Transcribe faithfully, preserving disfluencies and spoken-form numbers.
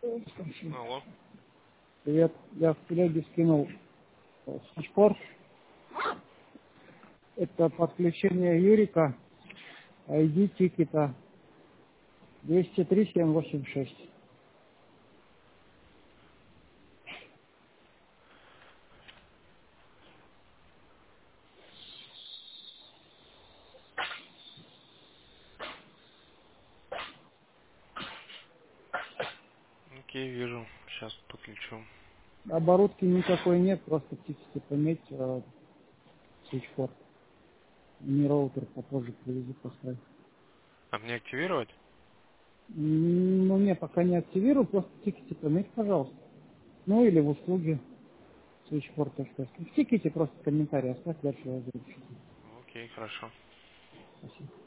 Алло. Привет. Я в телеге скинул спорт. Это подключение Юрика, ай ди тикета двести три семь восемь шесть. Окей, вижу. Сейчас подключу. Оборудки никакой нет, просто в тикете пометь э, свитчпорт. Не роутер, попозже привезу поставить. А мне активировать? М, Ну, не, пока не активирую, просто в тикете пометь, пожалуйста. Ну, или в услуге свитчпорт, так сказать. В тикете просто комментарий оставь, дальше я запишу. Окей, хорошо. Спасибо.